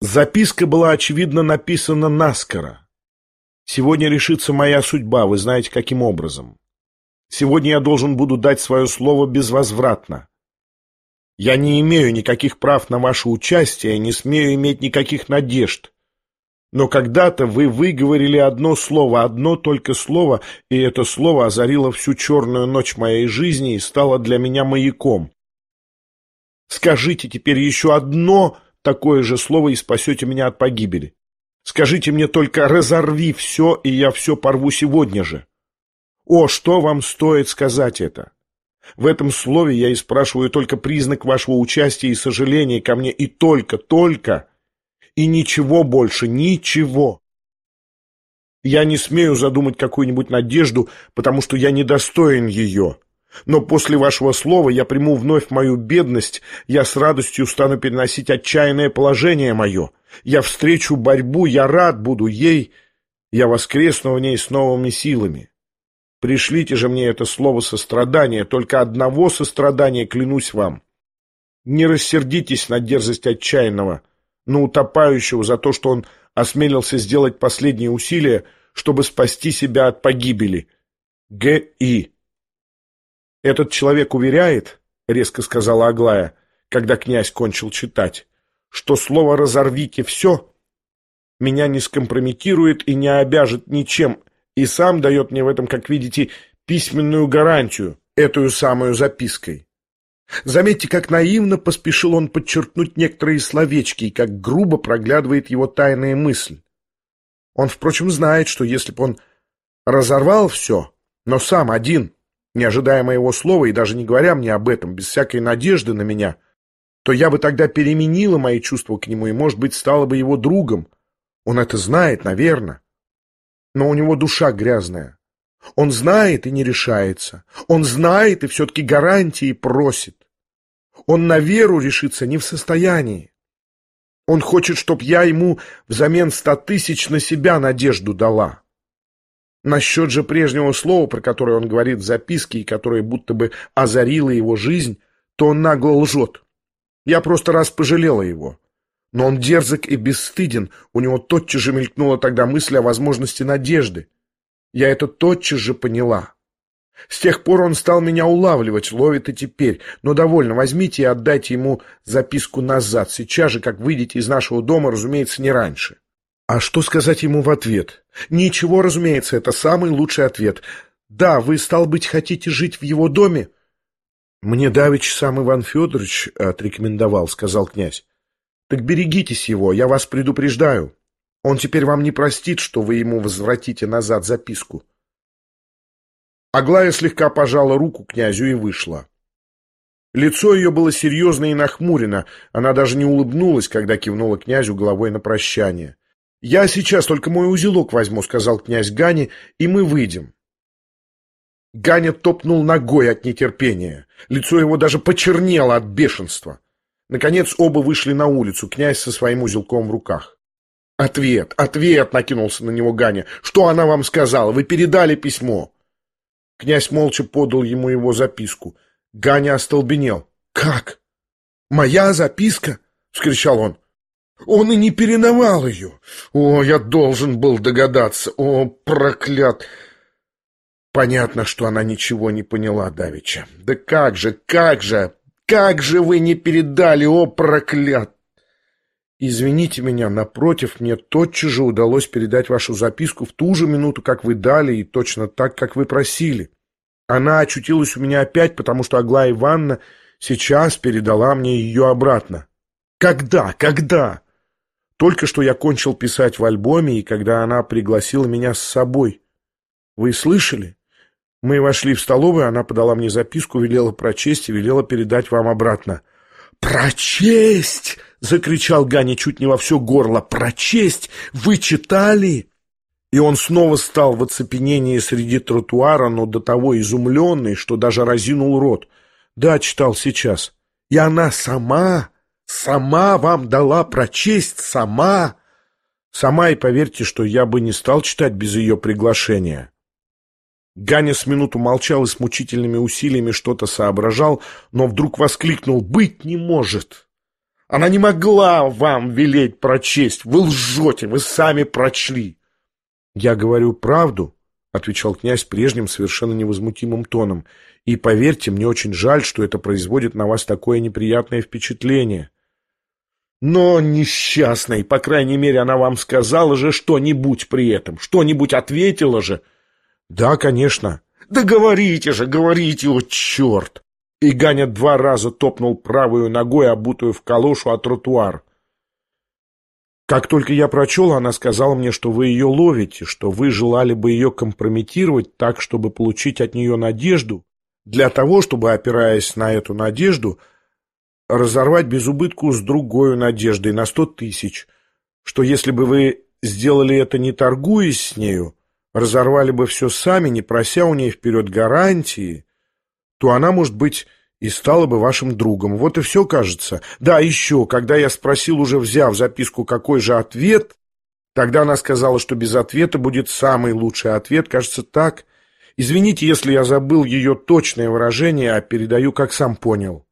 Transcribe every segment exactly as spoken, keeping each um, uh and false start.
Записка была, очевидно, написана наскоро. Сегодня решится моя судьба, вы знаете, каким образом. Сегодня я должен буду дать свое слово безвозвратно. Я не имею никаких прав на ваше участие, не смею иметь никаких надежд. Но когда-то вы выговорили одно слово, одно только слово, и это слово озарило всю черную ночь моей жизни и стало для меня маяком. Скажите теперь еще одно такое же слово и спасете меня от погибели. Скажите мне только «разорви все», и я все порву сегодня же. О, что вам стоит сказать это? В этом слове я и спрашиваю только признак вашего участия и сожаления ко мне, и только, только, и ничего больше, ничего. Я не смею задумать какую-нибудь надежду, потому что я недостоин ее. Но после вашего слова я приму вновь мою бедность, я с радостью стану переносить отчаянное положение мое. Я встречу борьбу, я рад буду ей, я воскресну в ней с новыми силами. Пришлите же мне это слово сострадания, только одного сострадания, клянусь вам. Не рассердитесь на дерзость отчаянного, на утопающего за то, что он осмелился сделать последние усилия, чтобы спасти себя от погибели. Г И «Этот человек уверяет, — резко сказала Аглая, когда князь кончил читать, — что слово «разорвите все» меня не скомпрометирует и не обяжет ничем, и сам дает мне в этом, как видите, письменную гарантию, эту самую запиской. Заметьте, как наивно поспешил он подчеркнуть некоторые словечки и как грубо проглядывает его тайная мысль. Он, впрочем, знает, что если бы он разорвал все, но сам один, не ожидая моего слова и даже не говоря мне об этом, без всякой надежды на меня, то я бы тогда переменила мои чувства к нему и, может быть, стала бы его другом. Он это знает, наверное. Но у него душа грязная. Он знает и не решается. Он знает и все-таки гарантии просит. Он на веру решиться не в состоянии. Он хочет, чтоб я ему взамен ста тысяч на себя надежду дала. Насчет же прежнего слова, про которое он говорит в записке и которое будто бы озарило его жизнь, то он нагло лжет. Я просто раз пожалела его. Но он дерзок и бесстыден, у него тотчас же мелькнула тогда мысль о возможности надежды. Я это тотчас же поняла. С тех пор он стал меня улавливать, ловит и теперь. Но довольно, возьмите и отдайте ему записку назад, сейчас же, как выйдете из нашего дома, разумеется, не раньше. А что сказать ему в ответ? Ничего, разумеется, это самый лучший ответ. Да, вы, стал быть, хотите жить в его доме? Мне давеча сам Иван Федорович отрекомендовал, сказал князь. Так берегитесь его, я вас предупреждаю. Он теперь вам не простит, что вы ему возвратите назад записку. Аглая слегка пожала руку князю и вышла. Лицо ее было серьезно и нахмурено, она даже не улыбнулась, когда кивнула князю головой на прощание. «Я сейчас только мой узелок возьму», — сказал князь Гане, — «и мы выйдем». Ганя топнул ногой от нетерпения. Лицо его даже почернело от бешенства. Наконец оба вышли на улицу, князь со своим узелком в руках. «Ответ, ответ!» — накинулся на него Ганя. «Что она вам сказала? Вы передали письмо?» Князь молча подал ему его записку. Ганя остолбенел. «Как? Моя записка?» — вскричал он. «Он и не переновал ее! О, я должен был догадаться! О, проклят!» Понятно, что она ничего не поняла давеча. «Да как же, как же, как же вы не передали, о, проклят!» «Извините меня, напротив, мне тотчас же удалось передать вашу записку в ту же минуту, как вы дали, и точно так, как вы просили. Она очутилась у меня опять, потому что Аглая Ивановна сейчас передала мне ее обратно». «Когда? Когда?» «Только что я кончил писать в альбоме, и когда она пригласила меня с собой. Вы слышали? Мы вошли в столовую, она подала мне записку, велела прочесть и велела передать вам обратно». «Прочесть!» — закричал Ганя чуть не во все горло. «Прочесть! Вы читали?» И он снова стал в оцепенении среди тротуара, но до того изумленный, что даже разинул рот. «Да, читал сейчас. И она сама, сама вам дала прочесть, сама!» «Сама, и поверьте, что я бы не стал читать без ее приглашения». Ганя с минуту молчал и с мучительными усилиями что-то соображал, но вдруг воскликнул: «Быть не может! Она не могла вам велеть прочесть. Вы лжете, вы сами прочли. Я говорю правду, — отвечал князь прежним совершенно невозмутимым тоном. И поверьте, мне очень жаль, что это производит на вас такое неприятное впечатление. Но, несчастный, по крайней мере, она вам сказала же что-нибудь при этом, что-нибудь ответила же. Да, конечно. Да говорите же, говорите, о черт! И Ганя два раза топнул правую ногой, обутую в калошу, о тротуар. Как только я прочел, она сказала мне, что вы ее ловите, что вы желали бы ее компрометировать так, чтобы получить от нее надежду, для того, чтобы, опираясь на эту надежду, разорвать без убытку с другой надеждой на сто тысяч, что если бы вы сделали это, не торгуясь с нею, разорвали бы все сами, не прося у ней вперед гарантии, то она, может быть, и стала бы вашим другом. Вот и все, кажется. Да, еще, когда я спросил, уже взяв записку, какой же ответ, тогда она сказала, что без ответа будет самый лучший ответ, кажется, так. Извините, если я забыл ее точное выражение, а передаю, как сам понял.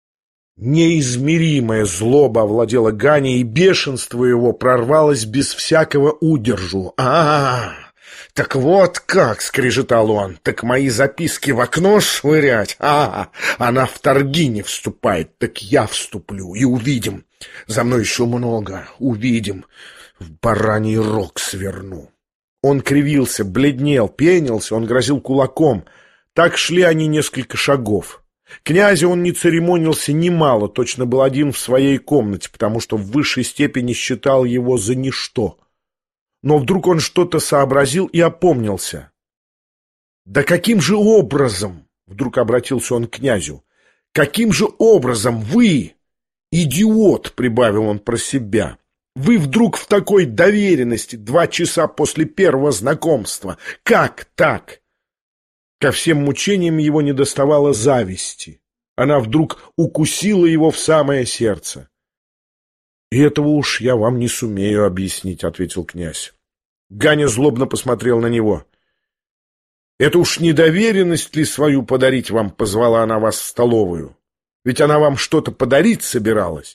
Неизмеримая злоба овладела Ганей, и бешенство его прорвалось без всякого удержу. «А-а-а! Так вот как!» — скрежетал он. «Так мои записки в окно швырять? А, она в торги не вступает, так я вступлю, и увидим. За мной еще много, увидим. В бараний рог сверну». Он кривился, бледнел, пенился, он грозил кулаком. Так шли они несколько шагов. Князя он не церемонился немало, точно был один в своей комнате, потому что в высшей степени считал его за ничто. Но вдруг он что-то сообразил и опомнился. «Да каким же образом, — вдруг обратился он к князю, — каким же образом вы, идиот, — прибавил он про себя, — вы вдруг в такой доверенности два часа после первого знакомства? Как так?» Ко всем мучениям его недоставало зависти. Она вдруг укусила его в самое сердце. «И этого уж я вам не сумею объяснить», — ответил князь. Ганя злобно посмотрел на него. «Это уж не доверенность ли свою подарить вам позвала она вас в столовую? Ведь она вам что-то подарить собиралась».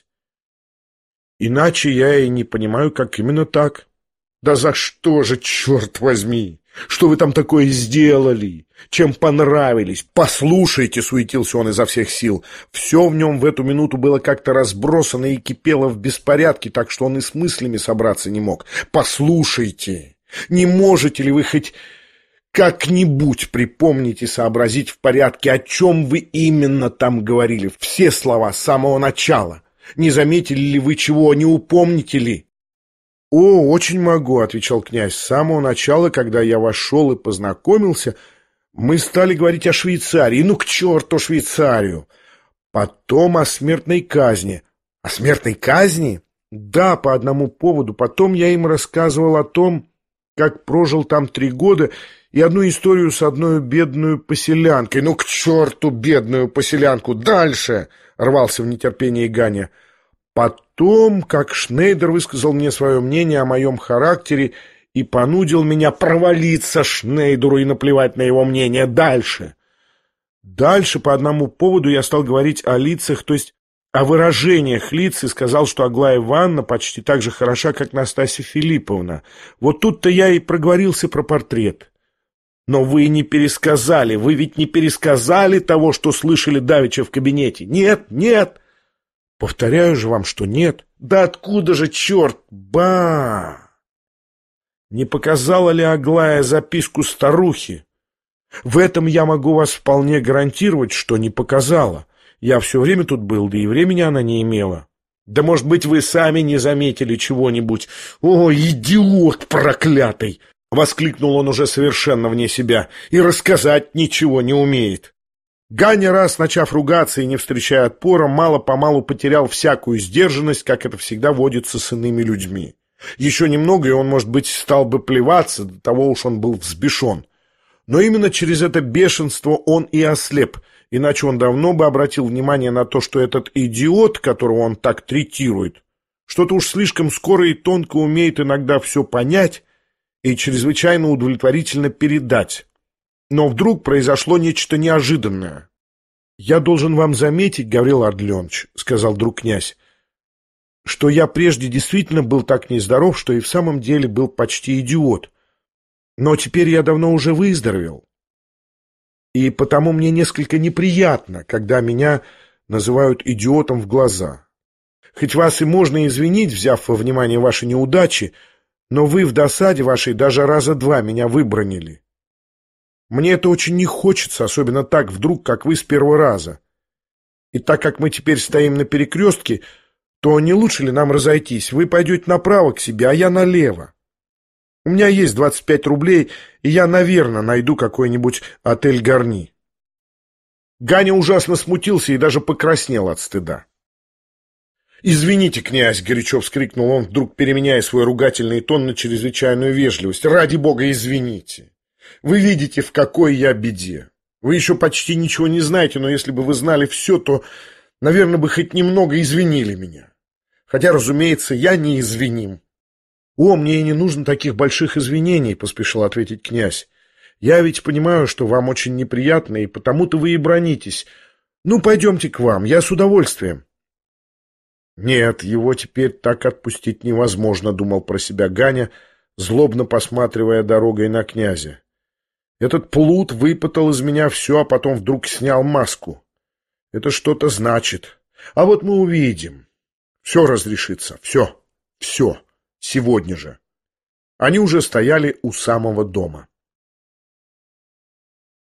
«Иначе я и не понимаю, как именно так». «Да за что же, черт возьми? Что вы там такое сделали? Чем понравились? Послушайте!» — суетился он изо всех сил. Все в нем в эту минуту было как-то разбросано и кипело в беспорядке, так что он и с мыслями собраться не мог. «Послушайте! Не можете ли вы хоть как-нибудь припомнить и сообразить в порядке, о чем вы именно там говорили? Все слова с самого начала. Не заметили ли вы чего, не упомните ли?» «О, очень могу», — отвечал князь. «С самого начала, когда я вошел и познакомился, мы стали говорить о Швейцарии. Ну, к черту Швейцарию! Потом о смертной казни». «О смертной казни?» «Да, по одному поводу. Потом я им рассказывал о том, как прожил там три года, и одну историю с одной бедную поселянкой». «Ну, к черту бедную поселянку! Дальше!» — рвался в нетерпении Ганя. Потом, как Шнейдер высказал мне свое мнение о моем характере и понудил меня провалиться Шнейдеру и наплевать на его мнение. Дальше. Дальше по одному поводу я стал говорить о лицах, то есть о выражениях лиц, и сказал, что Аглая Ивановна почти так же хороша, как Настасья Филипповна. Вот тут-то я и проговорился про портрет. Но вы не пересказали, вы ведь не пересказали того, что слышали давеча в кабинете. Нет, нет. Повторяю же вам, что нет. Да откуда же, черт, ба! Не показала ли Аглая записку старухи? В этом я могу вас вполне гарантировать, что не показала. Я все время тут был, да и времени она не имела. Да, может быть, вы сами не заметили чего-нибудь. О, идиот проклятый! — воскликнул он уже совершенно вне себя. И рассказать ничего не умеет. Ганя, раз начав ругаться и не встречая отпора, мало-помалу потерял всякую сдержанность, как это всегда водится с иными людьми. Еще немного, и он, может быть, стал бы плеваться, до того уж он был взбешен. Но именно через это бешенство он и ослеп, иначе он давно бы обратил внимание на то, что этот идиот, которого он так третирует, что-то уж слишком скоро и тонко умеет иногда все понять и чрезвычайно удовлетворительно передать. Но вдруг произошло нечто неожиданное. «Я должен вам заметить, Гаврил Ардалионович, — сказал вдруг князь, что я прежде действительно был так нездоров, что и в самом деле был почти идиот. Но теперь я давно уже выздоровел. И потому мне несколько неприятно, когда меня называют идиотом в глаза. Хоть вас и можно извинить, взяв во внимание ваши неудачи, но вы в досаде вашей даже раза два меня выбранили. Мне это очень не хочется, особенно так вдруг, как вы с первого раза. И так как мы теперь стоим на перекрестке, то не лучше ли нам разойтись? Вы пойдете направо к себе, а я налево. У меня есть двадцать пять рублей, и я, наверное, найду какой-нибудь отель Гарни. Ганя ужасно смутился и даже покраснел от стыда. «Извините, князь!» — горячо вскрикнул он, вдруг переменяя свой ругательный тон на чрезвычайную вежливость. «Ради бога, извините! Вы видите, в какой я беде. Вы еще почти ничего не знаете, но если бы вы знали все, то, наверное, бы хоть немного извинили меня. Хотя, разумеется, я не извиним». «О, мне и не нужно таких больших извинений», — поспешил ответить князь. «Я ведь понимаю, что вам очень неприятно, и потому-то вы и бранитесь. Ну, пойдемте к вам, я с удовольствием». «Нет, его теперь так отпустить невозможно», — думал про себя Ганя, злобно посматривая дорогой на князя. «Этот плут выпытал из меня все, а потом вдруг снял маску. Это что-то значит. А вот мы увидим. Все разрешится, все, все, сегодня же». Они уже стояли у самого дома.